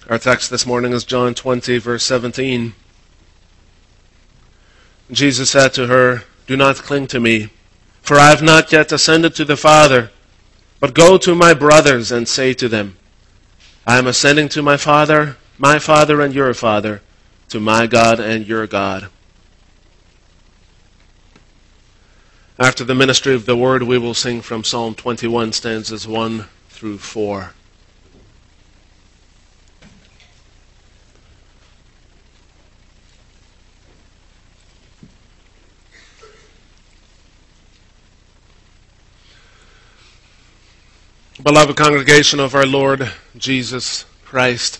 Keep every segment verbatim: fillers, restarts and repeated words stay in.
Our text this morning is John twenty, verse seventeen. Jesus said to her, "Do not cling to me, for I have not yet ascended to the Father, but go to my brothers and say to them, I am ascending to my Father, my Father and your Father, to my God and your God." After the ministry of the Word, we will sing from Psalm twenty-one, stanzas one through four. Beloved congregation of our Lord Jesus Christ,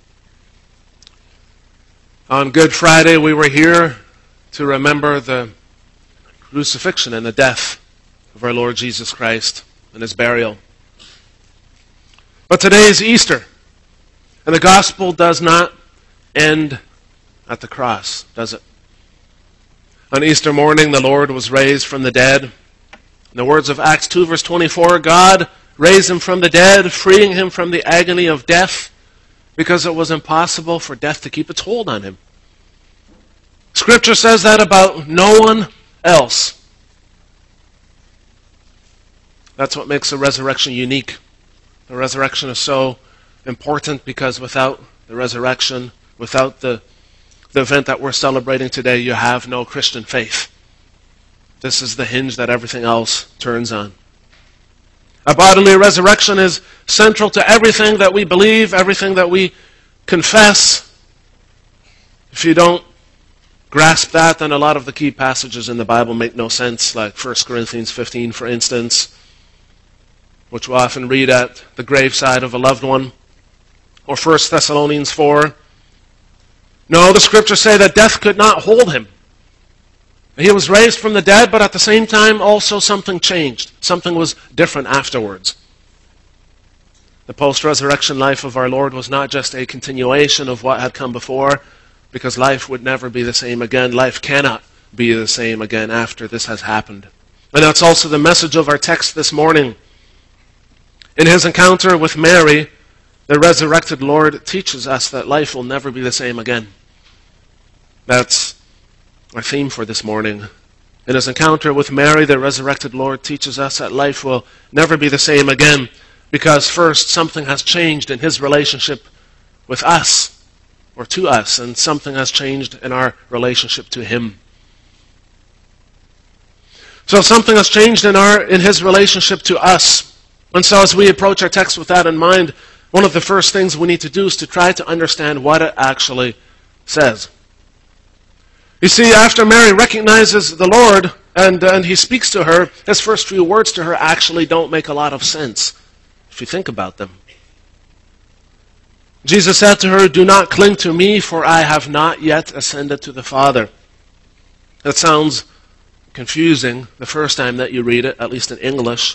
on Good Friday we were here to remember the crucifixion and the death of our Lord Jesus Christ and His burial. But today is Easter, and the gospel does not end at the cross, does it? On Easter morning the Lord was raised from the dead. In the words of Acts two, verse twenty-four, God raised Him from the dead, freeing Him from the agony of death, because it was impossible for death to keep its hold on Him. Scripture says that about no one else. That's what makes the resurrection unique. The resurrection is so important because without the resurrection, without the, the event that we're celebrating today, you have no Christian faith. This is the hinge that everything else turns on. A bodily resurrection is central to everything that we believe, everything that we confess. If you don't grasp that, then a lot of the key passages in the Bible make no sense, like First Corinthians fifteen, for instance, which we often read at the graveside of a loved one, or First Thessalonians four. No, the Scriptures say that death could not hold Him. He was raised from the dead, but at the same time also something changed. Something was different afterwards. The post-resurrection life of our Lord was not just a continuation of what had come before, because life would never be the same again. Life cannot be the same again after this has happened. And that's also the message of our text this morning. In His encounter with Mary, the resurrected Lord teaches us that life will never be the same again. That's our theme for this morning. In His encounter with Mary, the resurrected Lord teaches us that life will never be the same again, because first, something has changed in His relationship with us, or to us, and something has changed in our relationship to Him. So something has changed in our in His relationship to us. And so as we approach our text with that in mind, one of the first things we need to do is to try to understand what it actually says. You see, after Mary recognizes the Lord and, and He speaks to her, His first few words to her actually don't make a lot of sense if you think about them. Jesus said to her, "Do not cling to me, for I have not yet ascended to the Father." That sounds confusing the first time that you read it, at least in English.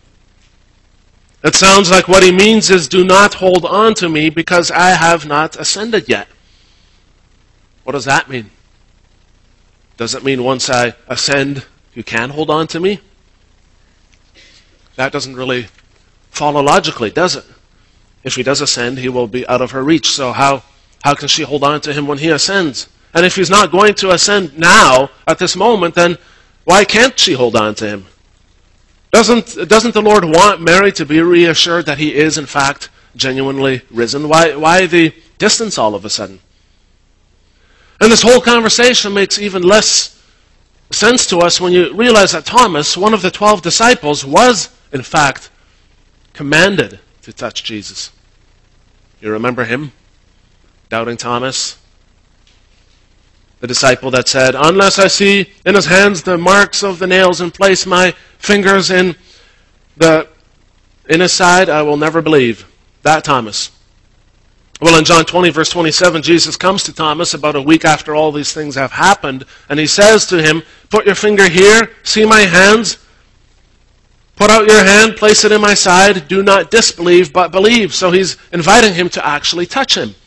It sounds like what He means is, do not hold on to me because I have not ascended yet. What does that mean? Does it mean once I ascend, you can hold on to me? That doesn't really follow logically, does it? If He does ascend, He will be out of her reach. So how, how can she hold on to Him when He ascends? And if He's not going to ascend now, at this moment, then why can't she hold on to Him? Doesn't, doesn't the Lord want Mary to be reassured that He is, in fact, genuinely risen? Why, why the distance all of a sudden? And this whole conversation makes even less sense to us when you realize that Thomas, one of the twelve disciples, was, in fact, commanded to touch Jesus. You remember him? Doubting Thomas? The disciple that said, "Unless I see in His hands the marks of the nails and place my fingers in the in His side, I will never believe." That Thomas. Well, in John twenty, verse twenty-seven, Jesus comes to Thomas about a week after all these things have happened, and He says to him, "Put your finger here, see my hands. Put out your hand, place it in my side. Do not disbelieve, but believe." So He's inviting him to actually touch Him.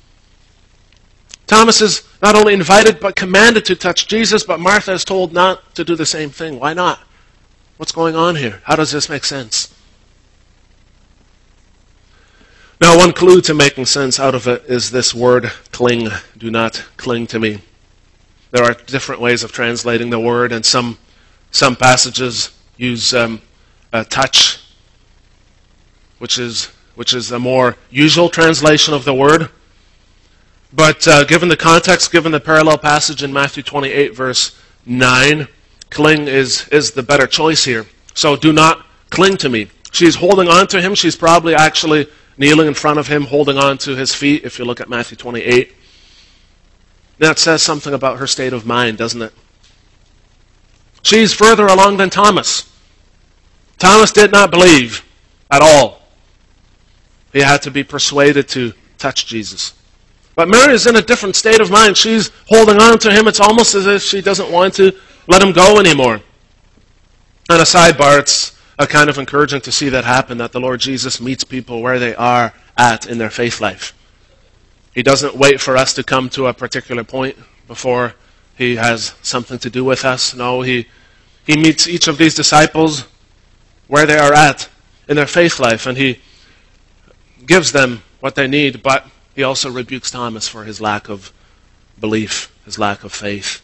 Thomas is not only invited, but commanded to touch Jesus, but Martha is told not to do the same thing. Why not? What's going on here? How does this make sense? Now, one clue to making sense out of it is this word, cling. Do not cling to me. There are different ways of translating the word, and some some passages use um, a touch, which is which is a more usual translation of the word. But uh, given the context, given the parallel passage in Matthew twenty-eight, verse nine, cling is is the better choice here. So do not cling to me. She's holding on to him. She's probably actually kneeling in front of him, holding on to his feet, if you look at Matthew twenty-eight. That says something about her state of mind, doesn't it? She's further along than Thomas. Thomas did not believe at all. He had to be persuaded to touch Jesus. But Mary is in a different state of mind. She's holding on to him. It's almost as if she doesn't want to let him go anymore. And a sidebar, it's a kind of encouraging to see that happen, that the Lord Jesus meets people where they are at in their faith life. He doesn't wait for us to come to a particular point before he has something to do with us. No, he, he meets each of these disciples where they are at in their faith life, and he gives them what they need, but he also rebukes Thomas for his lack of belief, his lack of faith.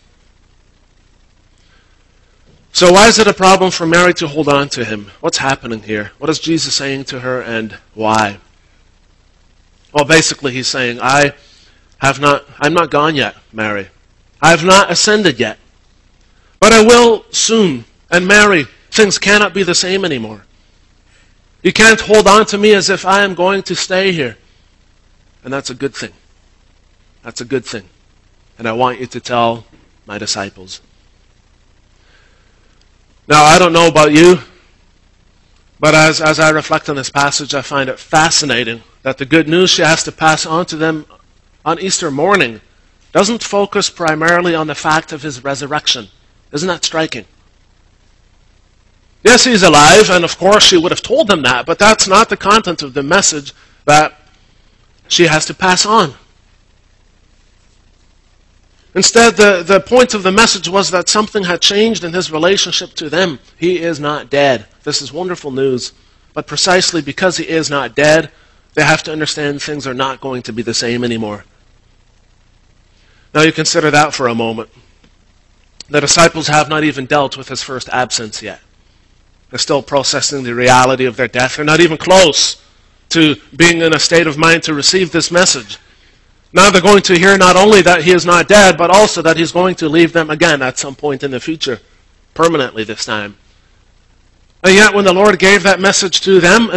So why is it a problem for Mary to hold on to him? What's happening here? What is Jesus saying to her, and why? Well, basically he's saying, I have not, I'm not gone yet, Mary. I have not ascended yet. But I will soon. And Mary, things cannot be the same anymore. You can't hold on to me as if I am going to stay here. And that's a good thing. That's a good thing. And I want you to tell my disciples. Now, I don't know about you, but as, as I reflect on this passage, I find it fascinating that the good news she has to pass on to them on Easter morning doesn't focus primarily on the fact of his resurrection. Isn't that striking? Yes, he's alive, and of course she would have told them that, but that's not the content of the message that she has to pass on. Instead, the, the point of the message was that something had changed in his relationship to them. He is not dead. This is wonderful news. But precisely because he is not dead, they have to understand things are not going to be the same anymore. Now you consider that for a moment. The disciples have not even dealt with his first absence yet. They're still processing the reality of their death. They're not even close to being in a state of mind to receive this message. Now they're going to hear not only that he is not dead, but also that he's going to leave them again at some point in the future, permanently this time. And yet when the Lord gave that message to them,